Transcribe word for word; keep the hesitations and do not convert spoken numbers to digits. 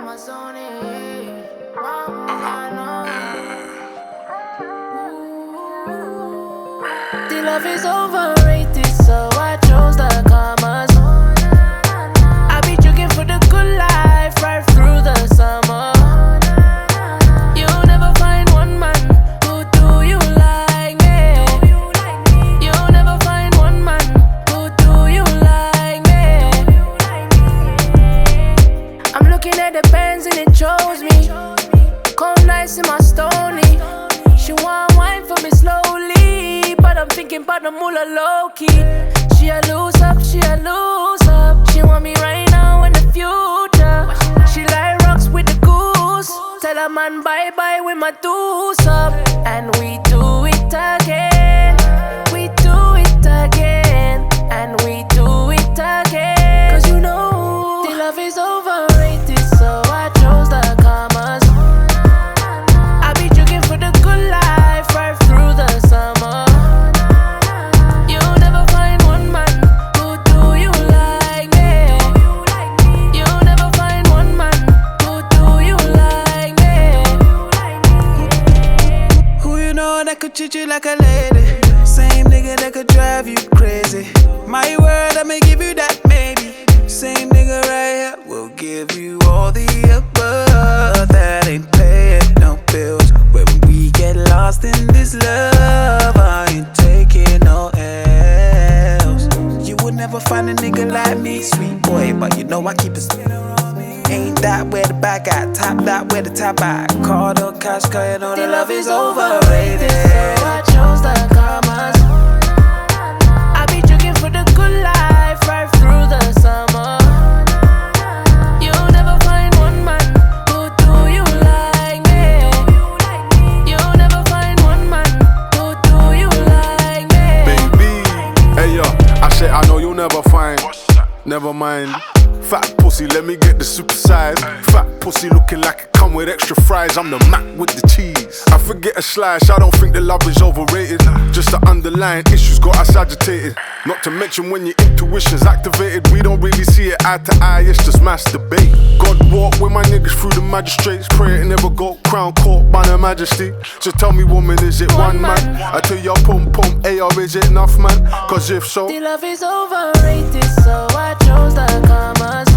The love is overrated, so I chose the commas. I be joking for the good life right through the summer. You'll never find one man who do you like me. You'll never find one man who do you like me. I'm looking at the Benz and it chose me. Come nice in my stony. She want wine for me slowly, but I'm thinking about the moolah low-key. She a lose up, she a lose up. She want me right now in the future. She like rocks with the goose. Tell a man bye-bye with my deuce up. And we do it again. We do it again. And we do it again. Cause you know the love is overrated, so I chose the commas. I be joking for the good life right through the summer. You'll never find one man who do you like me. You'll never find one man who do you like me. Who you know that could treat you like a lady? Same nigga that could drive you crazy. My word, I'ma give you that maybe. Same nigga right here will give you all the above. That ain't paying no bills. When we get lost in this love, I ain't taking no L's. You would never find a nigga like me, sweet boy, but you know I keep it spinning on me. Ain't that where the back at? Top that where the top at? Card or cash, cause you know the love is overrated. So I chose the commas. I be joking for the good life right through the summer. You'll never find one man who do you like me. You'll never find one man who do you like me. Baby, hey yo, I said I know you'll never find. Never mind. Fat pussy, let me get the super size. Fat pussy looking like it come with extra fries. I'm the Mac with the cheese. I forget a slice, I don't think the love is overrated. Just the underlying issues got us agitated. Not to mention when your intuition's activated, we don't really see it eye to eye, it's just masturbate. God walk with my niggas through the magistrates. Pray it never got crown court by their majesty. So tell me woman, is it one man? I tell y'all pum pum, A or is it enough man? Cause if so, the love is overrated, so I chose the commas.